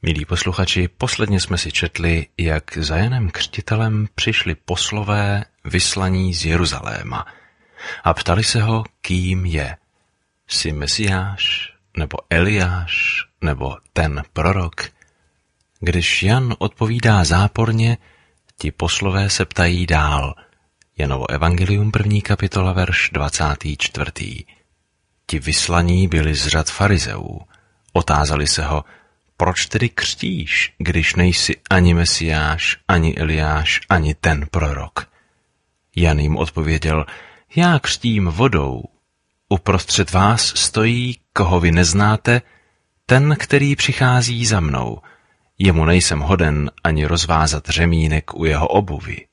Milí posluchači, posledně jsme si četli, jak za Janem Křtitelem přišli poslové vyslaní z Jeruzaléma a ptali se ho, kým je. Jsi Mesiáš, nebo Eliáš, nebo ten prorok? Když Jan odpovídá záporně, ti poslové se ptají dál. Janovo evangelium 1. kapitola, verš 24. Ti vyslaní byli z řad farizeů. Otázali se ho, proč tedy křtíš, když nejsi ani Mesiáš, ani Eliáš, ani ten prorok? Jan jim odpověděl, já křtím vodou. Uprostřed vás stojí, koho vy neznáte, ten, který přichází za mnou. Jemu nejsem hoden ani rozvázat řemínek u jeho obuvi.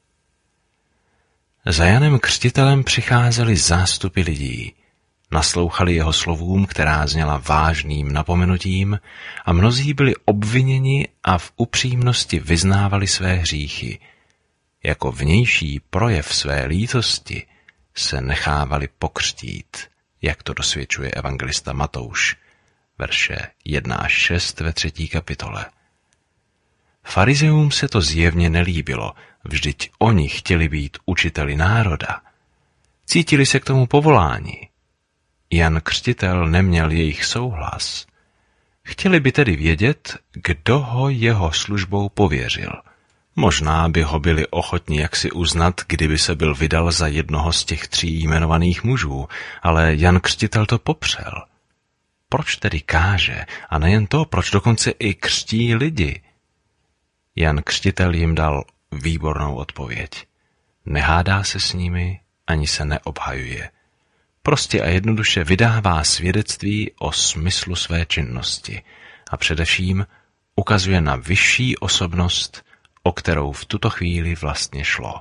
Za Janem Křtitelem přicházeli zástupy lidí. Naslouchali jeho slovům, která zněla vážným napomenutím, a mnozí byli obviněni a v upřímnosti vyznávali své hříchy. Jako vnější projev své lítosti se nechávali pokřtít, jak to dosvědčuje evangelista Matouš, verše 1 až 6 ve 3. kapitole. Farizeům se to zjevně nelíbilo, vždyť oni chtěli být učiteli národa. Cítili se k tomu povoláni. Jan Křtitel neměl jejich souhlas. Chtěli by tedy vědět, kdo ho jeho službou pověřil. Možná by ho byli ochotni jaksi uznat, kdyby se byl vydal za jednoho z těch 3 jmenovaných mužů, ale Jan Křtitel to popřel. Proč tedy káže, a nejen to, proč dokonce i křtí lidi? Jan Křtitel jim dal výbornou odpověď. Nehádá se s nimi, ani se neobhajuje. Prostě a jednoduše vydává svědectví o smyslu své činnosti a především ukazuje na vyšší osobnost, o kterou v tuto chvíli vlastně šlo.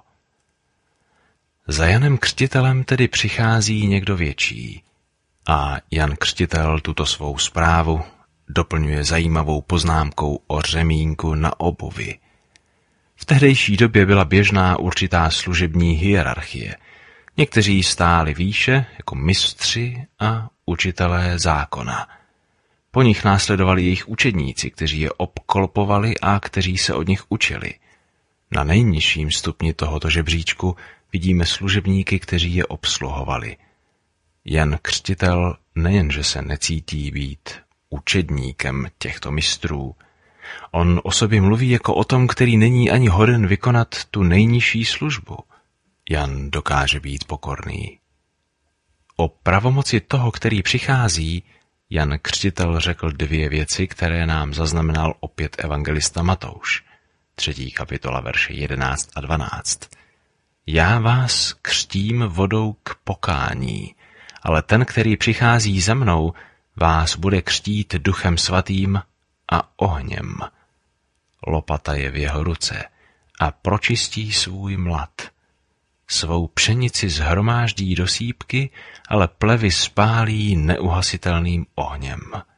Za Janem Křtitelem tedy přichází někdo větší a Jan Křtitel tuto svou zprávu doplňuje zajímavou poznámkou o řemínku na obuvi. V tehdejší době byla běžná určitá služební hierarchie. Někteří stáli výše jako mistři a učitelé zákona. Po nich následovali jejich učedníci, kteří je obklopovali a kteří se od nich učili. Na nejnižším stupni tohoto žebříčku vidíme služebníky, kteří je obsluhovali. Jan Křtitel nejenže se necítí být učedníkem těchto mistrů, on o sobě mluví jako o tom, který není ani hoden vykonat tu nejnižší službu. Jan dokáže být pokorný. O pravomoci toho, který přichází, Jan Křtitel řekl 2 věci, které nám zaznamenal opět evangelista Matouš, 3. kapitola, verše 11 a 12. Já vás křtím vodou k pokání, ale ten, který přichází za mnou, vás bude křtít Duchem svatým a ohněm. Lopata je v jeho ruce a pročistí svůj mlad. Svou pšenici shromáždí do sýpky, ale plevy spálí neuhasitelným ohněm.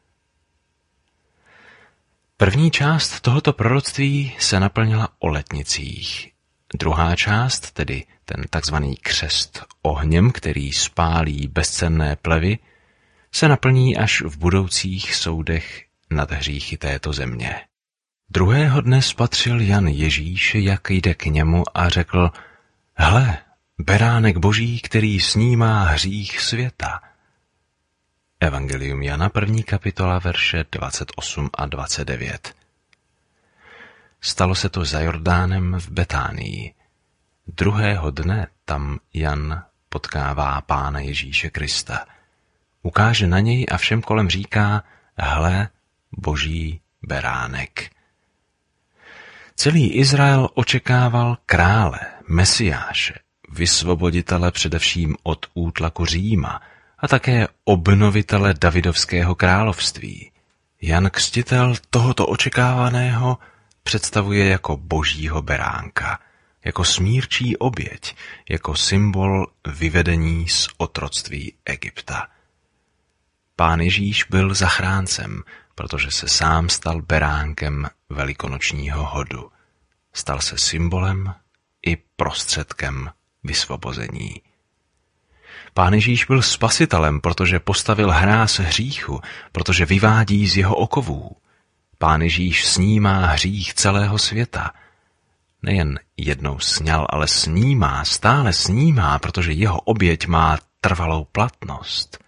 První část tohoto proroctví se naplnila o letnicích. Druhá část, tedy ten takzvaný křest ohněm, který spálí bezcenné plevy, se naplní až v budoucích soudech nad hříchy této země. Druhého dne spatřil Jan Ježíše, jak jde k němu, a řekl, hle, beránek Boží, který snímá hřích světa. Evangelium Jana, 1. kapitola, verše 28 a 29. Stalo se to za Jordánem v Betánii. Druhého dne tam Jan potkává Pána Ježíše Krista. Ukáže na něj a všem kolem říká, hle, Boží beránek. Celý Izrael očekával krále, Mesiáše, vysvoboditele především od útlaku Říma a také obnovitele Davidovského království. Jan Křtitel tohoto očekávaného představuje jako Božího beránka, jako smírčí oběť, jako symbol vyvedení z otroctví Egypta. Pán Ježíš byl zachráncem, protože se sám stal beránkem velikonočního hodu. Stal se symbolem i prostředkem vysvobození. Pán Ježíš byl spasitelem, protože postavil hráz hříchu, protože vyvádí z jeho okovů. Pán Ježíš snímá hřích celého světa. Nejen jednou sňal, ale snímá, stále snímá, protože jeho oběť má trvalou platnost.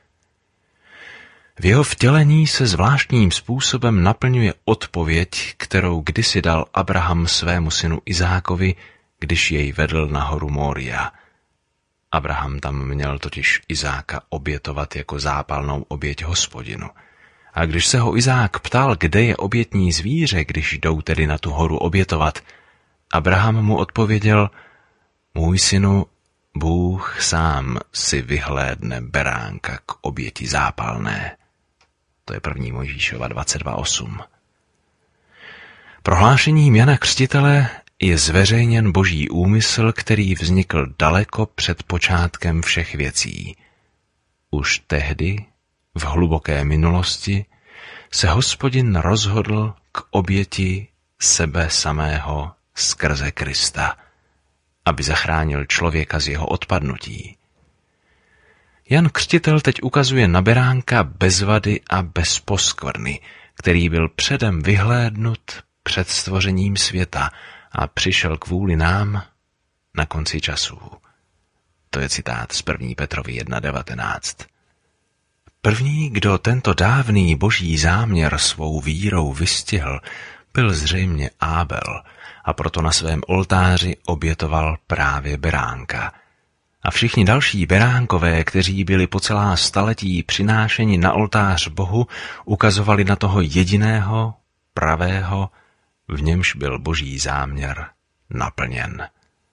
V jeho vtělení se zvláštním způsobem naplňuje odpověď, kterou kdysi dal Abraham svému synu Izákovi, když jej vedl na horu Mória. Abraham tam měl totiž Izáka obětovat jako zápalnou oběť Hospodinu. A když se ho Izák ptal, kde je obětní zvíře, když jdou tedy na tu horu obětovat, Abraham mu odpověděl: můj synu, Bůh sám si vyhlédne beránka k oběti zápalné. To je 1. Mojžíšova 22:8. Prohlášením Jana Křtitele je zveřejněn boží úmysl, který vznikl daleko před počátkem všech věcí. Už tehdy, v hluboké minulosti, se Hospodin rozhodl k oběti sebe samého skrze Krista, aby zachránil člověka z jeho odpadnutí. Jan Křtitel teď ukazuje na beránka bez vady a bez poskvrny, který byl předem vyhlédnut před stvořením světa a přišel kvůli nám na konci časů. To je citát z 1. Petrovi 1:19. První, kdo tento dávný boží záměr svou vírou vystihl, byl zřejmě Ábel, a proto na svém oltáři obětoval právě beránka. A všichni další beránkové, kteří byli po celá staletí přinášeni na oltář Bohu, ukazovali na toho jediného, pravého, v němž byl boží záměr naplněn.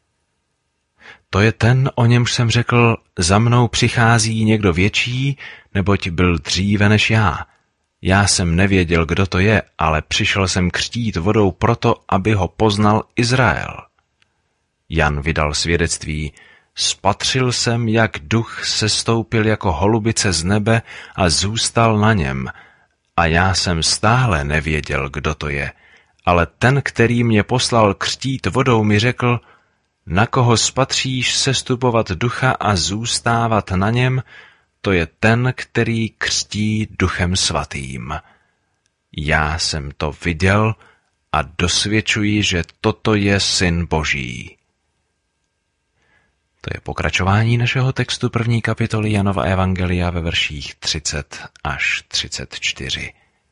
To je ten, o němž jsem řekl, za mnou přichází někdo větší, neboť byl dříve než já. Já jsem nevěděl, kdo to je, ale přišel jsem křtít vodou proto, aby ho poznal Izrael. Jan vydal svědectví: spatřil jsem, jak duch sestoupil jako holubice z nebe a zůstal na něm. A já jsem stále nevěděl, kdo to je, ale ten, který mě poslal křtít vodou, mi řekl: na koho spatříš sestupovat ducha a zůstávat na něm, to je ten, který křtí Duchem svatým. Já jsem to viděl a dosvědčuji, že toto je Syn Boží. To je pokračování našeho textu 1. kapitoly Janova evangelia ve verších 30 až 34.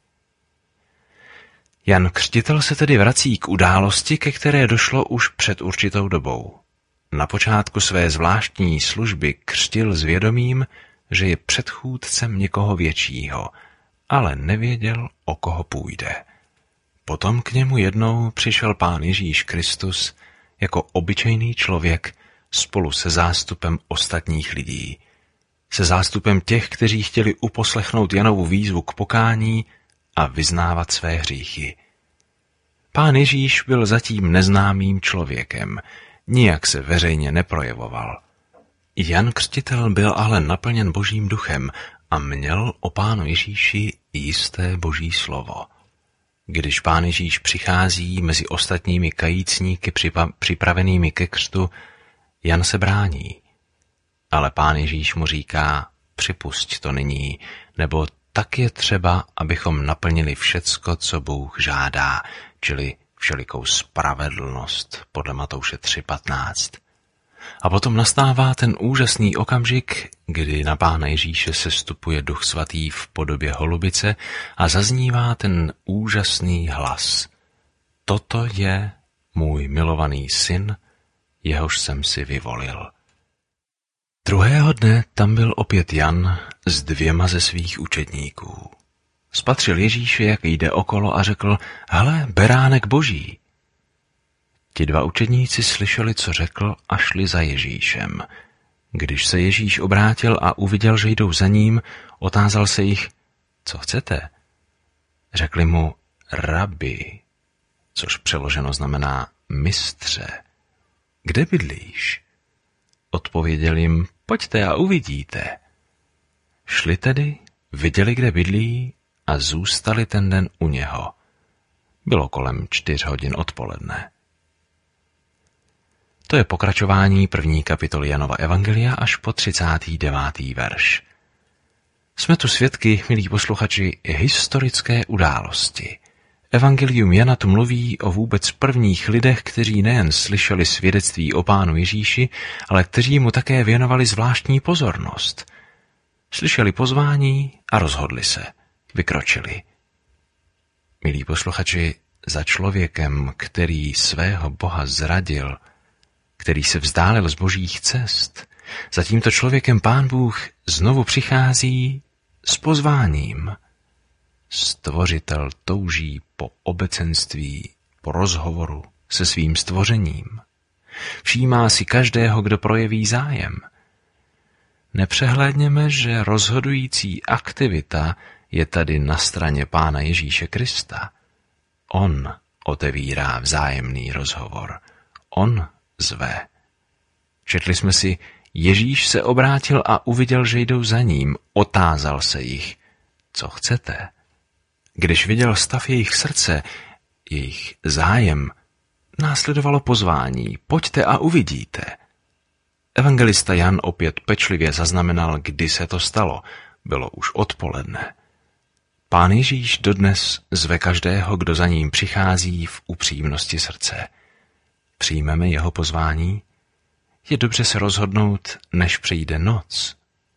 Jan Křtitel se tedy vrací k události, ke které došlo už před určitou dobou. Na počátku své zvláštní služby křtil s vědomím, že je předchůdcem někoho většího, ale nevěděl, o koho půjde. Potom k němu jednou přišel Pán Ježíš Kristus jako obyčejný člověk spolu se zástupem ostatních lidí. Se zástupem těch, kteří chtěli uposlechnout Janovu výzvu k pokání a vyznávat své hříchy. Pán Ježíš byl zatím neznámým člověkem, nijak se veřejně neprojevoval. Jan Křtitel byl ale naplněn Božím duchem a měl o Pánu Ježíši jisté Boží slovo. Když Pán Ježíš přichází mezi ostatními kajícníky připravenými ke křtu, Jan se brání. Ale Pán Ježíš mu říká: připusť to nyní, nebo tak je třeba, abychom naplnili všecko, co Bůh žádá, čili všelikou spravedlnost podle Matouše 3:15. A potom nastává ten úžasný okamžik, kdy na Pána Ježíše sestupuje Duch Svatý v podobě holubice a zaznívá ten úžasný hlas: toto je můj milovaný syn, jehož jsem si vyvolil. Druhého dne tam byl opět Jan s 2 ze svých učedníků. Spatřil Ježíše, jak jde okolo, a řekl: hele, beránek Boží. Ti 2 učedníci slyšeli, co řekl, a šli za Ježíšem. Když se Ježíš obrátil a uviděl, že jdou za ním, otázal se jich: co chcete? Řekli mu: rabi, což přeloženo znamená mistře. Kde bydlíš? Odpověděl jim: pojďte a uvidíte. Šli tedy, viděli, kde bydlí, a zůstali ten den u něho. Bylo kolem 4 hodin odpoledne. To je pokračování 1. kapitoly Janova evangelia až po 39. verš. Jsme tu svědky, milí posluchači, historické události. Evangelium Jana tu mluví o vůbec prvních lidech, kteří nejen slyšeli svědectví o Pánu Ježíši, ale kteří mu také věnovali zvláštní pozornost. Slyšeli pozvání a rozhodli se, vykročili. Milí posluchači, za člověkem, který svého Boha zradil, který se vzdálil z božích cest, za tímto člověkem Pán Bůh znovu přichází s pozváním. Stvořitel touží po obecenství, po rozhovoru se svým stvořením. Všímá si každého, kdo projeví zájem. Nepřehlédněme, že rozhodující aktivita je tady na straně Pána Ježíše Krista. On otevírá vzájemný rozhovor. On zve. Četli jsme si, Ježíš se obrátil a uviděl, že jdou za ním. Otázal se jich, co chcete? Když viděl stav jejich srdce, jejich zájem, následovalo pozvání, pojďte a uvidíte. Evangelista Jan opět pečlivě zaznamenal, kdy se to stalo. Bylo už odpoledne. Pán Ježíš dodnes zve každého, kdo za ním přichází v upřímnosti srdce. Přijmeme jeho pozvání? Je dobře se rozhodnout, než přijde noc.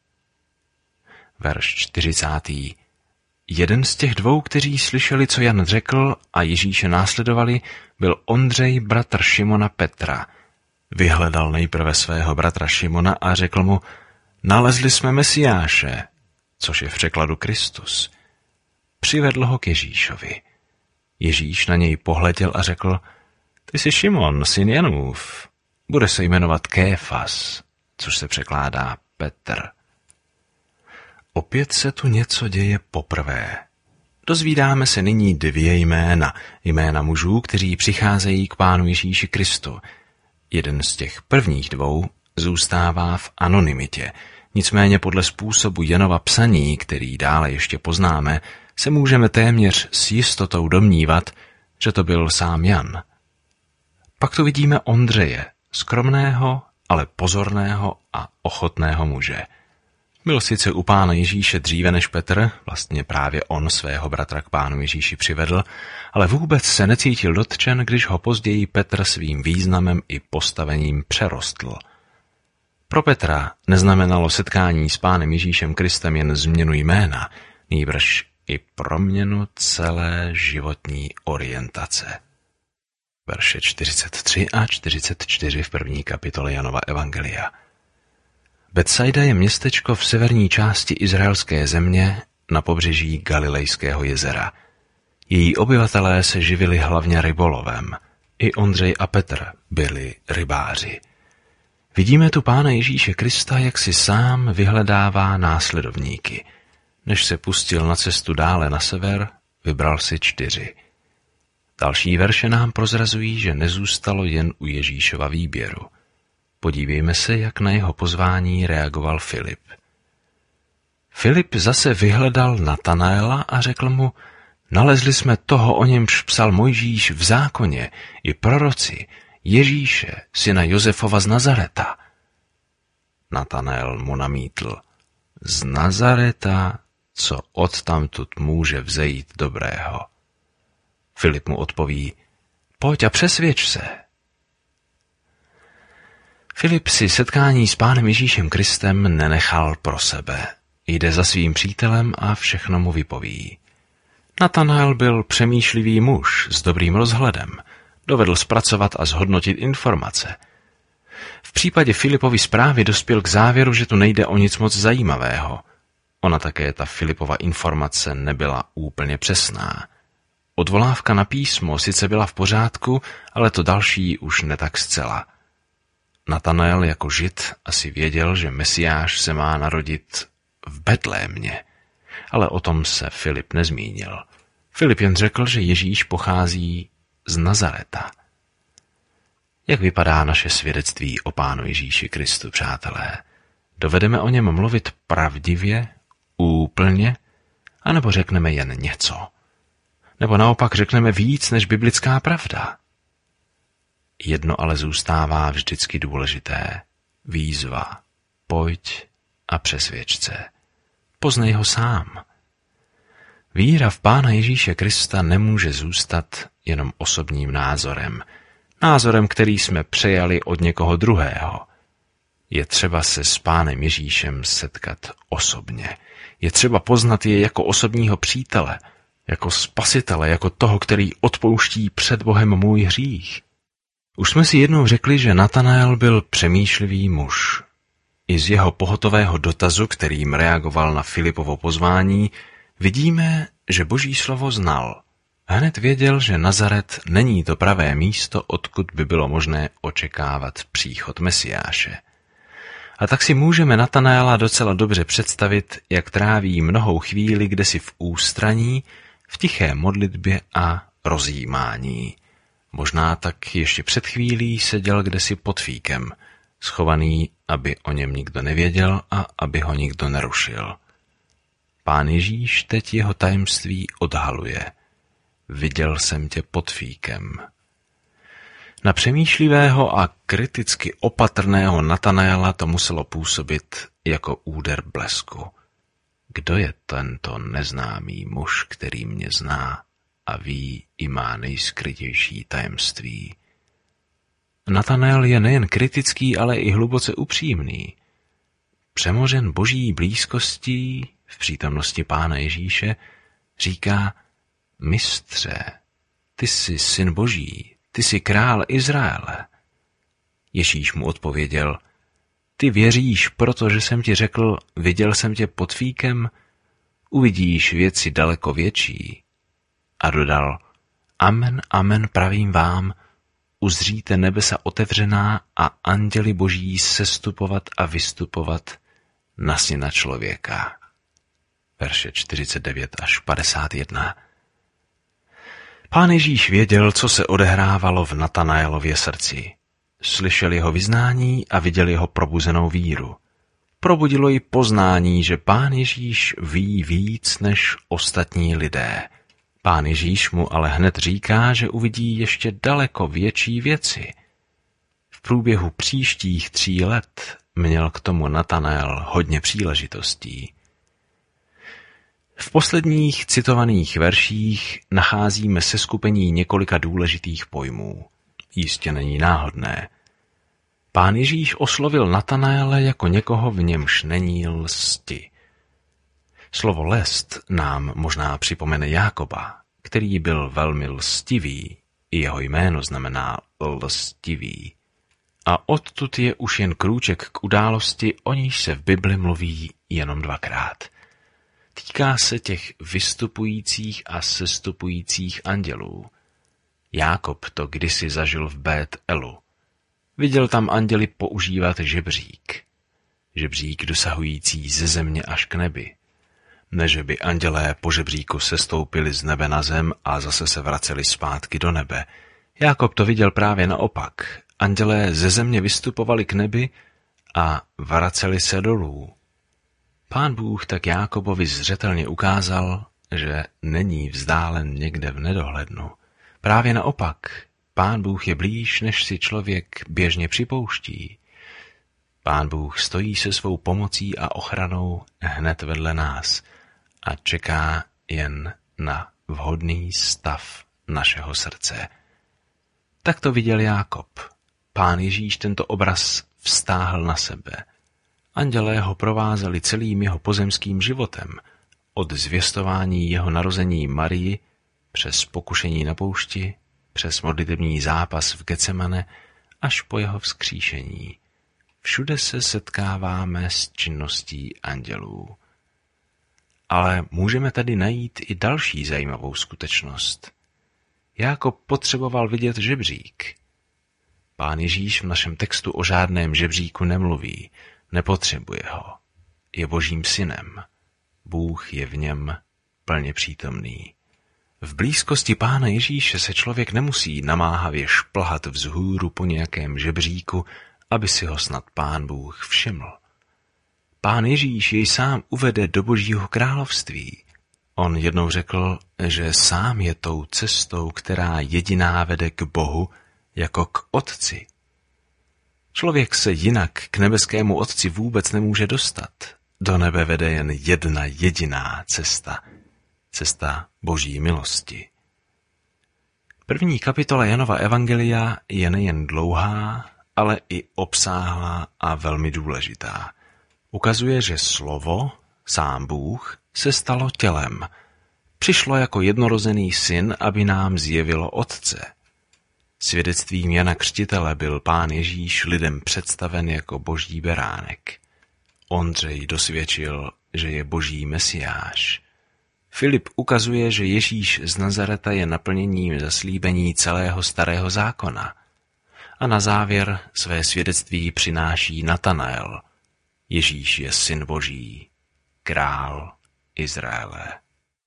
Verš 40. Jeden z těch dvou, kteří slyšeli, co Jan řekl a Ježíše následovali, byl Ondřej, bratr Šimona Petra. Vyhledal nejprve svého bratra Šimona a řekl mu, nalezli jsme Mesiáše, což je v překladu Kristus. Přivedl ho k Ježíšovi. Ježíš na něj pohleděl a řekl, ty jsi Šimon, syn Janův. Bude se jmenovat Kéfas, což se překládá Petr. Opět se tu něco děje poprvé. Dozvídáme se nyní dvě jména mužů, kteří přicházejí k Pánu Ježíši Kristu. Jeden z těch prvních dvou zůstává v anonymitě, nicméně podle způsobu Janova psaní, který dále ještě poznáme, se můžeme téměř s jistotou domnívat, že to byl sám Jan. Pak tu vidíme Ondřeje, skromného, ale pozorného a ochotného muže. Byl sice u Pána Ježíše dříve než Petr, vlastně právě on svého bratra k Pánu Ježíši přivedl, ale vůbec se necítil dotčen, když ho později Petr svým významem i postavením přerostl. Pro Petra neznamenalo setkání s Pánem Ježíšem Kristem jen změnu jména, nýbrž i proměnu celé životní orientace. Verše 43 a 44 v první kapitole Janova Evangelia. Betsaida je městečko v severní části izraelské země na pobřeží Galilejského jezera. Její obyvatelé se živili hlavně rybolovem. I Ondřej a Petr byli rybáři. Vidíme tu Pána Ježíše Krista, jak si sám vyhledává následovníky. Než se pustil na cestu dále na sever, vybral si 4. Další verše nám prozrazují, že nezůstalo jen u Ježíšova výběru. Podívejme se, jak na jeho pozvání reagoval Filip. Filip zase vyhledal Natanaela a řekl mu, nalezli jsme toho, o němž psal Mojžíš v zákoně i proroci, Ježíše, syna Josefova z Nazareta. Natanael mu namítl, z Nazareta, co odtamtud může vzejít dobrého. Filip mu odpoví, pojď a přesvědč se. Filip si setkání s Pánem Ježíšem Kristem nenechal pro sebe. Jde za svým přítelem a všechno mu vypoví. Natanael byl přemýšlivý muž s dobrým rozhledem. Dovedl zpracovat a zhodnotit informace. V případě Filipovy zprávy dospěl k závěru, že tu nejde o nic moc zajímavého. Ona také ta Filipova informace nebyla úplně přesná. Odvolávka na písmo sice byla v pořádku, ale to další už ne tak zcela. Natanael jako Žid asi věděl, že Mesiáš se má narodit v Betlémě, ale o tom se Filip nezmínil. Filip jen řekl, že Ježíš pochází z Nazareta. Jak vypadá naše svědectví o Pánu Ježíši Kristu, přátelé? Dovedeme o něm mluvit pravdivě, úplně, anebo řekneme jen něco? Nebo naopak řekneme víc než biblická pravda? Jedno ale zůstává vždycky důležité. Výzva. Pojď a přesvědč se. Poznej ho sám. Víra v Pána Ježíše Krista nemůže zůstat jenom osobním názorem. Názorem, který jsme přejali od někoho druhého. Je třeba se s Pánem Ježíšem setkat osobně. Je třeba poznat je jako osobního přítele, jako spasitele, jako toho, který odpouští před Bohem můj hřích. Už jsme si jednou řekli, že Natanael byl přemýšlivý muž. I z jeho pohotového dotazu, kterým reagoval na Filipovo pozvání, vidíme, že Boží slovo znal. Hned věděl, že Nazaret není to pravé místo, odkud by bylo možné očekávat příchod Mesiáše. A tak si můžeme Natanaela docela dobře představit, jak tráví mnohou chvíli kdesi v ústraní, v tiché modlitbě a rozjímání. Možná tak ještě před chvílí seděl kdesi pod fíkem, schovaný, aby o něm nikdo nevěděl a aby ho nikdo nerušil. Pán Ježíš teď jeho tajemství odhaluje. Viděl jsem tě pod fíkem. Na přemýšlivého a kriticky opatrného Natanaela to muselo působit jako úder blesku. Kdo je tento neznámý muž, který mě zná a ví i má nejskrytější tajemství? Natanael je nejen kritický, ale i hluboce upřímný. Přemořen Boží blízkostí v přítomnosti Pána Ježíše říká: Mistře, ty jsi syn Boží, ty jsi král Izraele. Ježíš mu odpověděl: Ty věříš, protože jsem ti řekl, viděl jsem tě pod fíkem, uvidíš věci daleko větší. A dodal: Amen, amen, pravím vám, uzříte nebesa otevřená a anděli Boží sestupovat a vystupovat na Syna člověka. Verše 49 až 51. Pán Ježíš věděl, co se odehrávalo v Natanaelově srdci. Slyšel jeho vyznání a viděl jeho probuzenou víru. Probudilo ji poznání, že Pán Ježíš ví víc než ostatní lidé. Pán Ježíš mu ale hned říká, že uvidí ještě daleko větší věci. V průběhu příštích 3 let měl k tomu Natanael hodně příležitostí. V posledních citovaných verších nacházíme seskupení několika důležitých pojmů. Jistě není náhodné. Pán Ježíš oslovil Natanaele jako někoho, v němž není lsti. Slovo lest nám možná připomene Jákoba, který byl velmi lstivý, i jeho jméno znamená lstivý. A odtud je už jen krůček k události, o níž se v Bibli mluví jenom 2krát. Týká se těch vystupujících a sestupujících andělů. Jákob to kdysi zažil v Bet-Elu. Viděl tam anděli používat žebřík. Žebřík dosahující ze země až k nebi. Ne, že by andělé po žebříku sestoupili z nebe na zem a zase se vraceli zpátky do nebe. Jákob to viděl právě naopak. Andělé ze země vystupovali k nebi a vraceli se dolů. Pán Bůh tak Jákobovi zřetelně ukázal, že není vzdálen někde v nedohlednu. Právě naopak, Pán Bůh je blíž, než si člověk běžně připouští. Pán Bůh stojí se svou pomocí a ochranou hned vedle nás a čeká jen na vhodný stav našeho srdce. Tak to viděl Jákob. Pán Ježíš tento obraz vztáhl na sebe. Andělé ho provázeli celým jeho pozemským životem, od zvěstování jeho narození Marii, přes pokušení na poušti, přes modlitební zápas v Getsemane, až po jeho vzkříšení. Všude se setkáváme s činností andělů. Ale můžeme tady najít i další zajímavou skutečnost. Jákob potřeboval vidět žebřík. Pán Ježíš v našem textu o žádném žebříku nemluví, nepotřebuje ho. Je Božím synem. Bůh je v něm plně přítomný. V blízkosti Pána Ježíše se člověk nemusí namáhavě šplhat vzhůru po nějakém žebříku, aby si ho snad Pán Bůh všiml. Pán Ježíš jej sám uvede do Božího království. On jednou řekl, že sám je tou cestou, která jediná vede k Bohu, jako k Otci. Člověk se jinak k nebeskému Otci vůbec nemůže dostat. Do nebe vede jen jedna jediná cesta. cesta Boží milosti. První kapitola Janova evangelia je nejen dlouhá, ale i obsáhlá a velmi důležitá. Ukazuje, že slovo, sám Bůh, se stalo tělem. Přišlo jako jednorozený syn, aby nám zjevilo Otce. Svědectvím Jana Křtitele byl Pán Ježíš lidem představen jako Boží beránek. Ondřej dosvědčil, že je Boží mesiáš. Filip ukazuje, že Ježíš z Nazareta je naplněním zaslíbení celého Starého zákona. A na závěr své svědectví přináší Natanael. Ježíš je syn Boží, král Izraele.